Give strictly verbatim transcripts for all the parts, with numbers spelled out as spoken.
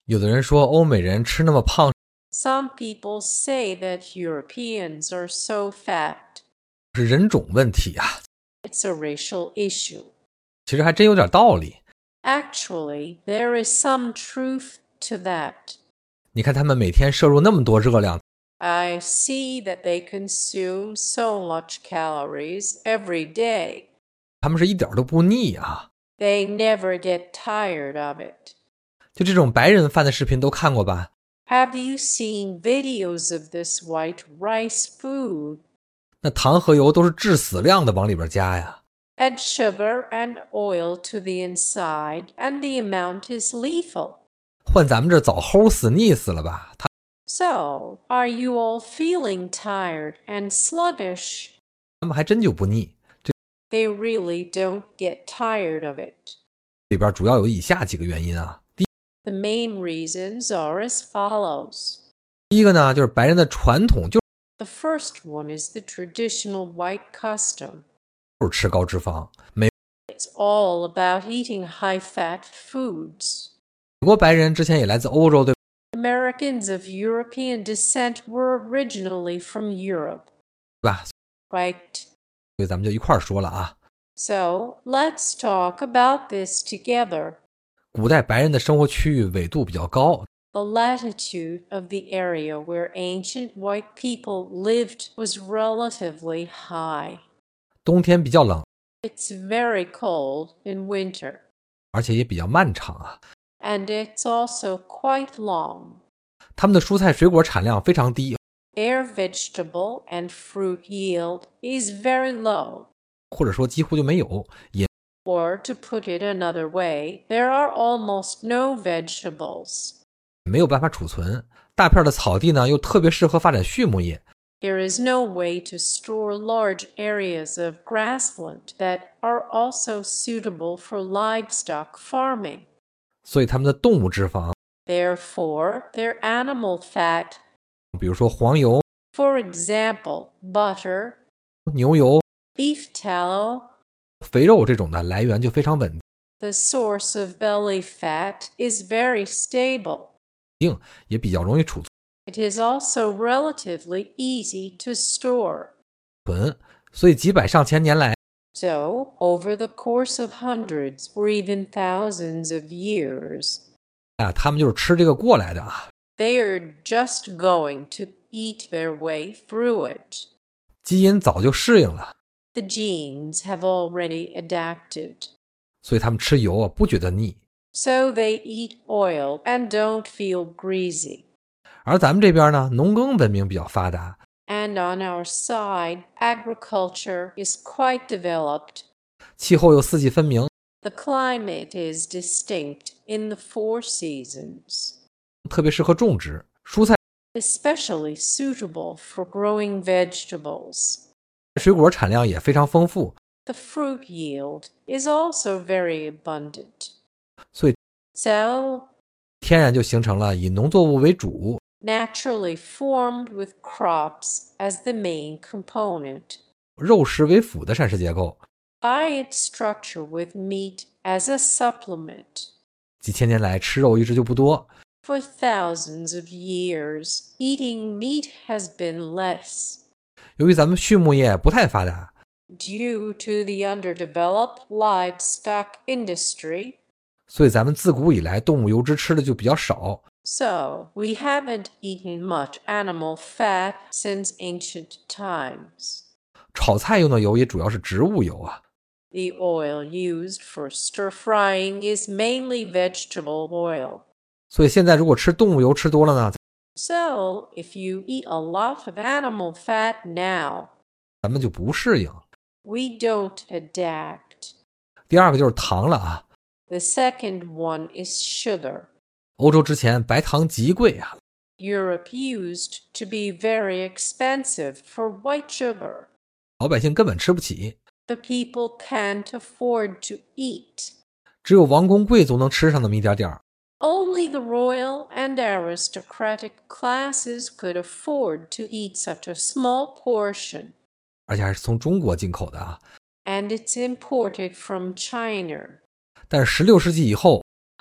有的人说欧美人吃那么胖， Some people say that Europeans are so fat. 是人种问题啊， It's a racial issue. 其实还真有点道理。 Actually, there is some truth to that. 你看他们每天摄入那么多热量， I see that they consume so much calories every day. 他们是一点都不腻啊。 They never get tired of it. 就这种白人饭的视频都看过吧？ Have you seen videos of this white rice food? 那糖和油都是致死量的往里边加呀。 Add sugar and oil to the inside, and the amount is lethal. 换咱们这早齁死腻死了吧？他 So, are you all feeling tired and sluggish? 他们还真就不腻。 They really don't get tired of it. 里边主要有以下几个原因啊。 The main reasons are as follows. 第一个呢，就是白人的传统就 The first one is the traditional white custom. 是吃高脂肪。美 It's all about eating high-fat foods. 国白人之前也来自欧洲，对 Americans of European descent were originally from Europe, 吧？ right? 所以咱们就一块儿说了啊。 So, let's talk about this together. 古代白人的生活区域纬度比较高， The latitude of the area where ancient white people lived was relatively high. 冬天比较冷， It's very cold in winter, 而且也比较漫长啊。 and it's also quite long. 他们的蔬菜水果产量非常低， Their vegetable and fruit yield is very low. 或者说几乎就没有，也 Or to put it another way, there are almost no vegetables. 没有办法储存。大片的草地呢，又特别适合发展畜牧业， There is no way to store large areas of grassland that are also suitable for livestock farming. 所以他们的动物脂肪， Therefore, their animal fat, 比如说黄油、 for example, butter, 牛油、 beef tallow, 肥肉这种的来源就非常稳 the source of belly fat is very stable. 定，也比较容易储 It is also relatively easy to store. 存。所以几百上千年来， So, over the course of hundreds or even thousands of years, 啊，他们就是吃这个过来的啊。 they are just going to eat their way through it. 基因早就适应了， The genes have already adapted. 所以他们吃油啊不觉得腻。 So they eat oil and don't feel greasy. 而咱们这边呢，农耕文明比较发达， And on our side, agriculture is quite developed. 气候又四季分明， The climate is distinct in the four seasons, 特别适合种植蔬菜， especially suitable for growing vegetables. 水果产量也非常丰富， The fruit yield is also very abundant. 所以 So, 天然就形成了以农作物为主， naturally formed with crops as the main component, 肉食为辅的膳食结构。 by its structure with meat as a supplement. 几千年来吃肉一直就不多， For thousands of years, eating meat has been less. 由于咱们畜牧业不太发达， Due to the underdeveloped livestock industry, 所以咱们自古以来动物油脂吃的就比较少。 so we haven't eaten much animal fat since ancient times. 炒菜用的油也主要是植物油啊， The oil used for stir frying is mainly vegetable oil. 所以现在如果吃动物油吃多了呢， So, if you eat a lot of animal fat now, 咱们就不适应。 we don't adapt. 第二个就是糖了啊， The second one is sugar. 欧洲之前白糖极贵啊， Europe used to be very expensive for white sugar. 老百姓根本吃不起， The people can't afford to eat. 只有王公贵族能吃上那么一点点儿。 Only the royal and aristocratic classes could afford to eat such a small portion. 而且还是从中国进口的啊。 And it's imported from China. 但是十六世纪以后，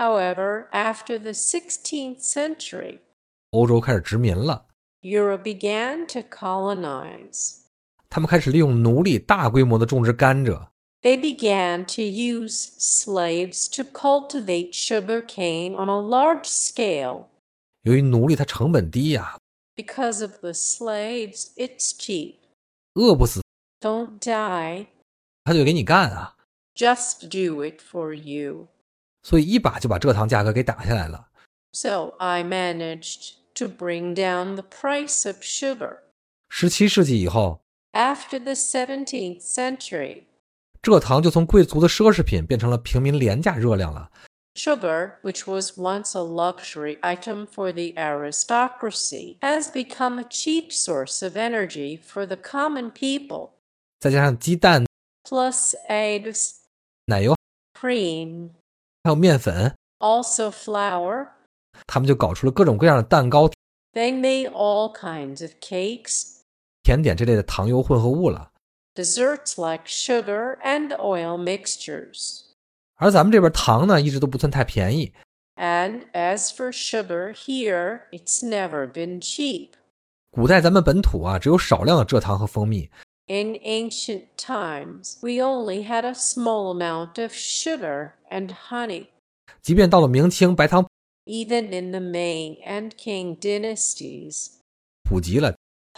However, after the sixteenth century, 欧洲开始殖民了， Europe began to colonize. 他们开始利用奴隶大规模的种植甘蔗， They began to use slaves to cultivate sugarcane on a large scale. 由于奴隶它成本低呀、 Because of the slaves, it's cheap. 饿不死 Don't die. 他就给你干啊， Just do it for you. 所以一把就把蔗糖价格给打下来了。 So I managed to bring down the price of sugar. 十七世纪以后， After the seventeenth century, 蔗糖就从贵族的奢侈品变成了平民廉价热量了。 sugar, which was once a luxury item for the aristocracy, has become a cheap source of energy for the common people. 再加上鸡蛋、 Plus eggs, 奶油 cream, 还有面粉， also flour. 他们就搞出了各种各样的蛋糕、 They made all kinds of cakes, 甜点这类的糖油混合物了。 desserts like sugar and oil mixtures. 而咱们这边糖呢，一直都不算太便宜。 And as for sugar here, it's never been cheap. 古代咱们本土啊，只有少量的蔗糖和蜂蜜。 In ancient times, we only had a small amount of sugar and honey. 即便到了明清，白糖 Even in the Ming and Qing dynasties, 普及了，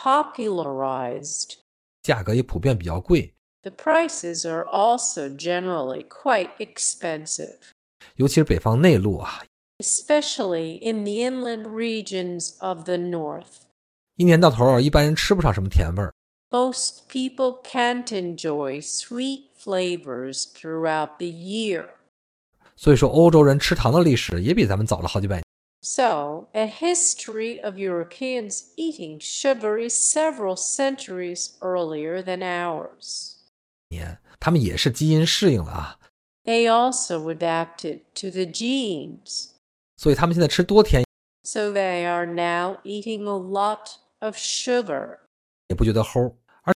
popularized. 价格也普遍比较贵， The prices are also generally quite expensive, 尤其是北方内陆啊， especially in the inland regions of the north. 一年到头一般人吃不上什么甜味儿。 Most people can't enjoy sweet flavors throughout the year. 所以说欧洲人吃糖的历史也比咱们早了好几百年。 So, a history of Europeans eating sugar is several centuries earlier than ours. 他们也是基因适应了啊， They also adapted to the genes. 所以他们现在吃多甜 So they are now eating a lot of sugar. 也不觉得齁，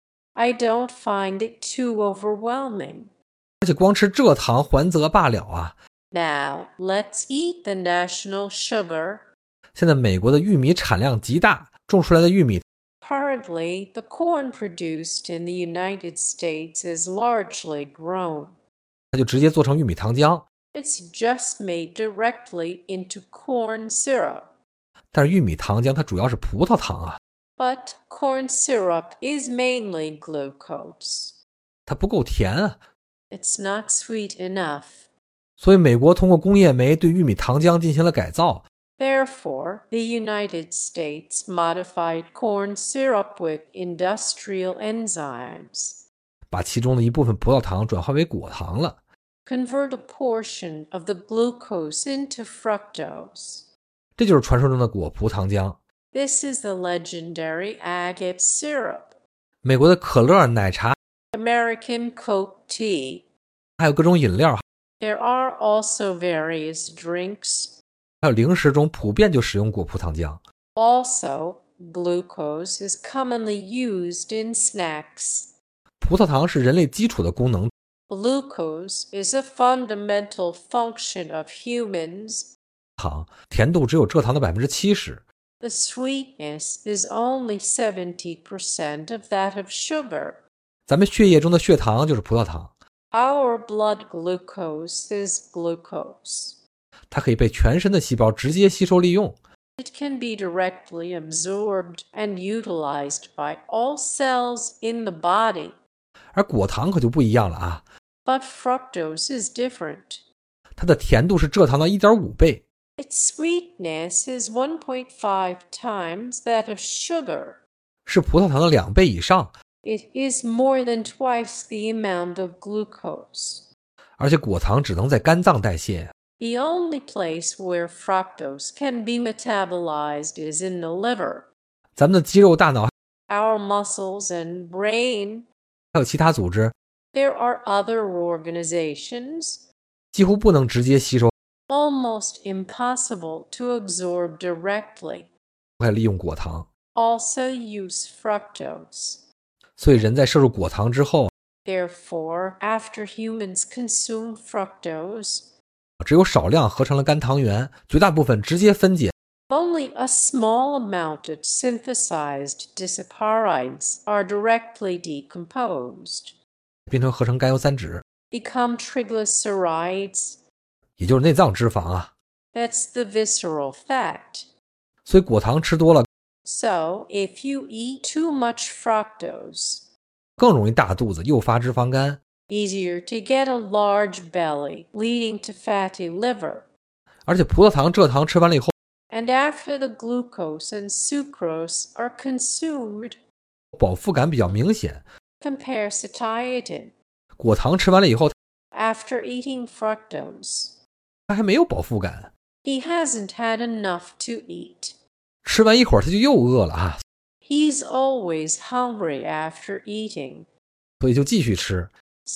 I don't find it too overwhelming. 而且光吃蔗糖还则罢了啊。 Now, let's eat the national sugar. 现在美国的玉米产量极大，种出来的玉米 Currently, the corn produced in the United States is largely grown. 它就直接做成玉米糖浆， It's just made directly into corn syrup. 但是玉米糖浆它主要是葡萄糖啊， But corn syrup is mainly glucose. 它不够甜啊。 It's not sweet enough. 所以美国通过工业煤对玉米糖浆进行了改造， Therefore, the United States modified corn syrup with industrial enzymes, 把其中的一部分葡萄糖转化为果糖了。 convert a portion of the glucose into fructose. 这就是传说中的果葡糖浆。 This is the legendary agave syrup. 美国的可乐、奶茶 American Coke tea. 还有各种饮料， There are also various drinks. 还有零食中普遍就使用果葡糖浆。 Also, glucose is commonly used in snacks. 葡萄糖是人类基础的功能， Glucose is a fundamental function of humans. 糖甜度只有蔗糖的 百分之七十。 The sweetness is only seventy percent of that of sugar. 咱们血液中的血糖就是葡萄糖， Our blood glucose is glucose. 它可以被全身的细胞直接吸收利用。 It can be directly absorbed and utilized by all cells in the body. 而果糖可就不一样了啊， But fructose is different. 它的甜度是蔗糖的 一点五 倍， Its sweetness is one point five times that of sugar. 是葡萄糖的两倍以上。 It is more than twice the amount of glucose. 而且果糖只能在肝脏代谢， The only place where fructose can be metabolized is in the liver. 咱们的肌肉、大脑 Our muscles and brain. 还有其他组织 There are other organizations. 几乎不能直接吸收， Almost impossible to absorb directly. 还利用果糖。 Also use fructose. 所以人在摄入果糖之后， Therefore, after humans consume fructose, 只有少量合成了肝糖原，绝大部分直接分解。 Only a small amount of synthesized disaccharides are directly decomposed, 变成合成甘油三酯， become triglycerides. 也就是内脏脂肪啊。 That's the visceral fat. 所以果糖吃多了 So, if you eat too much fructose, 更容易大肚子，诱发脂肪肝。 easier to get a large belly, leading to fatty liver. 而且葡萄糖、蔗糖吃完了以后， And after the glucose and sucrose are consumed, 饱腹感比较明显。 compare satiety. 果糖吃完了以后， After eating fructose, 他还没有饱腹感， he hasn't had enough to eat. 吃完一会儿他就又饿了啊， He's always hungry after eating. 所以就继续吃。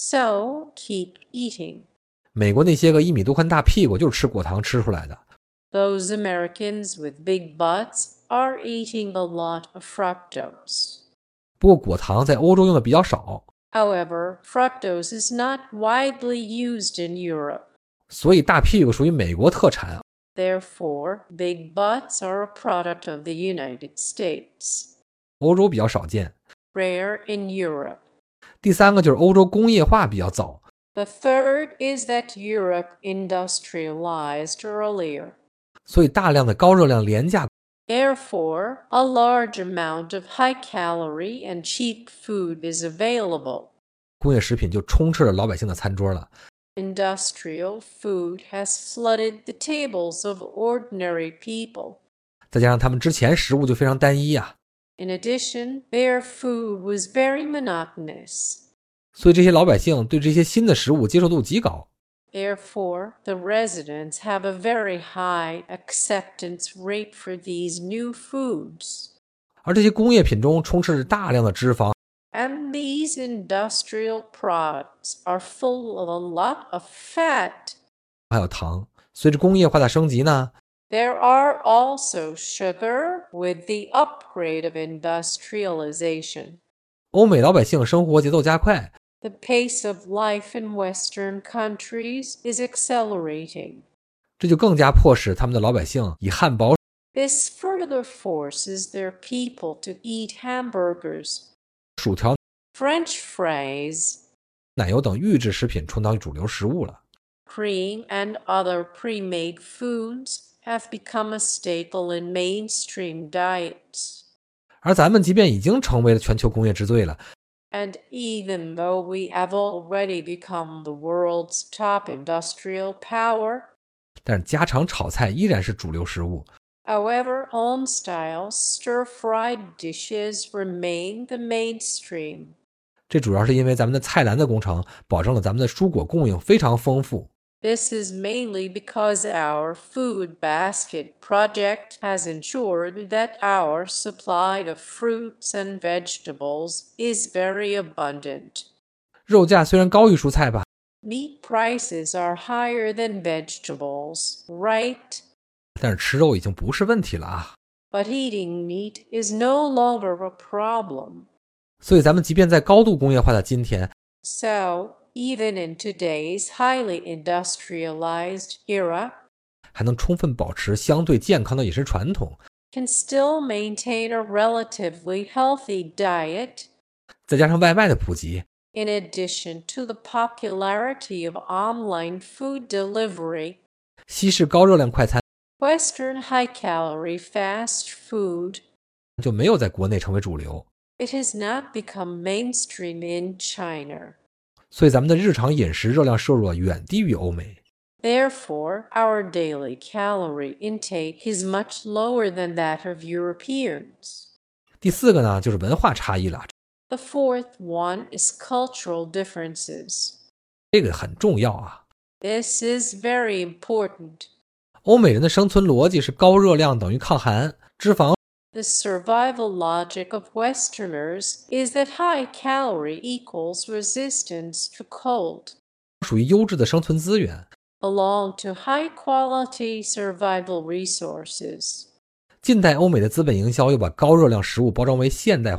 So, keep eating. 美国那些个一米多宽大屁股就是吃果糖吃出来的。 Those Americans with big butts are eating a lot of fructose. 不过果糖在欧洲用的比较少， However, fructose is not widely used in Europe. 所以大屁股属于美国特产。 Therefore, big butts are a product of the United States, 欧洲比较少见。 rare in Europe. 第三个就是欧洲工业化比较早， The third is that Europe industrialized earlier. 所以大量的高热量廉价 Therefore, a large amount of high-calorie and cheap food is available. 工业食品就充斥了老百姓的餐桌了。 Industrial food has flooded the tables of ordinary people. 再加上他们之前食物就非常单一啊， In addition, their food was very monotonous. 所以这些老百姓对这些新的食物接受度极高。 Therefore, the residents have a very high acceptance rate for these new foods. 而这些工业品中充斥着大量的脂肪， And these industrial products are full of a lot of fat. 还有糖。随着工业化的升级呢， There are also sugar with the upgrade of industrialization. 欧美老百姓生活节奏加快， The pace of life in Western countries is accelerating. 这就更加迫使他们的老百姓以汉堡、 This further forces their people to eat hamburgers, 薯条、 French fries, 奶油等预制食品充当主流食物了。 cream, and other pre-made foods have become a staple in mainstream diets. 而咱们即便已经成为了全球工业之最了， And even though we have already become the world's top industrial power, 但是家常炒菜依然是主流食物。 however, home-style stir-fried dishes remain the mainstream. 这主要是因为咱们的菜篮子工程保证了咱们的蔬果供应非常丰富。 This is mainly because our food basket project has ensured that our supply of fruits and vegetables is very abundant. 肉价虽然高于蔬菜吧， Meat prices are higher than vegetables, right? 但是吃肉已经不是问题了啊。 But eating meat is no longer a problem. 所以咱们即便在高度工业化的今天， So, even in today's highly industrialized era, 还能充分保持相对健康的饮食传统， can still maintain a relatively healthy diet, 再加上外卖的普及， in addition to the popularity of online food delivery. 西式高热量快餐 Western high-calorie fast food, 就没有在国内成为主流。 it has not become mainstream in China. 所以咱们的日常饮食热量摄入啊远低于欧美。 Therefore, our daily calorie intake is much lower than that of Europeans. 第四个呢，就是文化差异了， The fourth one is cultural differences. 这个很重要啊。 This is very important. 欧美人的生存逻辑是高热量等于抗寒，脂肪 The survival logic of Westerners is that high calorie equals resistance to cold. 属于优质的生存资源。 Belong to high quality survival resources. 近代欧美的资本营销又把高热量食物包装为现代化，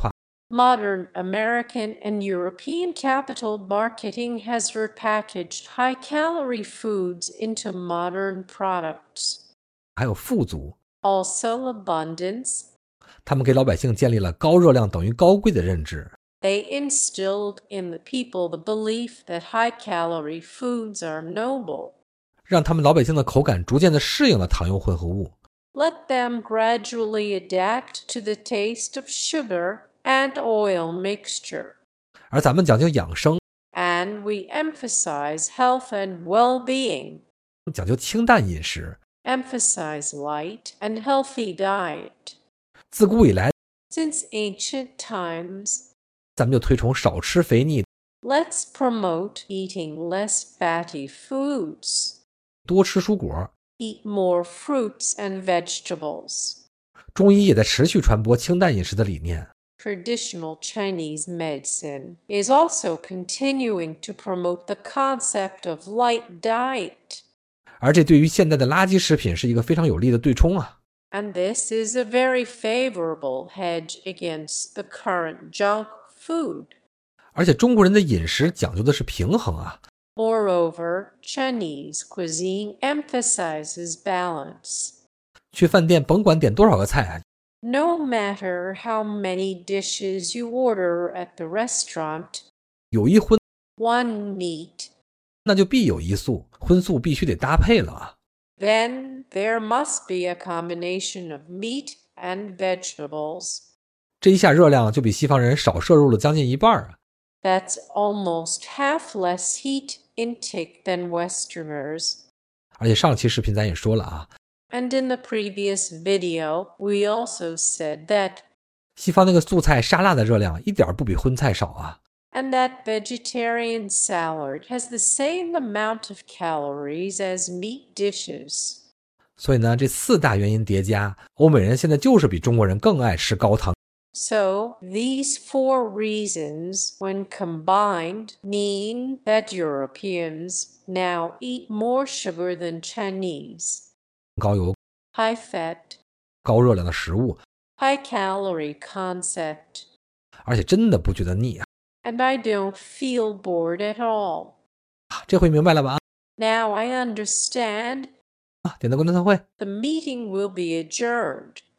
Modern American and European capital marketing has repackaged high-calorie foods into modern products. 还有富足， Also abundance. 他们给老百姓建立了高热量等于高贵的认知。 They instilled in the people the belief that high-calorie foods are noble. 让他们老百姓的口感逐渐的适应了糖油混合物。 Let them gradually adapt to the taste of sugar and oil mixture. 而咱们讲究养生， And we emphasize health and well-being. 讲究清淡饮食。 Emphasize light and healthy diet. 自古以来， Since ancient times, 咱们就推崇少吃肥腻， let's promote eating less fatty foods. 多吃蔬果。 Eat more fruits and vegetables. 中医也在持续传播清淡饮食的理念。 Traditional Chinese medicine is also continuing to promote the concept of light diet. 而这对于现代的垃圾食品是一个非常有力的对冲啊。 And this is a very favorable hedge against the current junk food. 而且中国人的饮食讲究的是平衡啊。 Moreover, Chinese cuisine emphasizes balance. 去饭店甭管点多少个菜啊， No matter how many dishes you order at the restaurant, 有一荤 one meat, 那就必有一素，荤素必须得搭配了啊。 then there must be a combination of meat and vegetables. 这一下热量就比西方人少摄入了将近一半啊。 That's almost half less heat intake than Westerners. 而且上期视频咱也说了啊， And in the previous video, we also said that, 西方那个素菜沙拉的热量一点不比荤菜少啊。 and that vegetarian salad has the same amount of calories as meat dishes. 所以呢，这四大原因叠加，欧美人现在就是比中国人更爱吃高糖。 So, these four reasons, when combined, mean that Europeans now eat more sugar than Chinese. 高油、 High fat, 高热量的食物， high calorie concept. 而且真的不觉得腻啊。 And I don't feel bored at all. 这回明白了吧？ Now I understand. 点赞观众参会。 The meeting will be adjourned.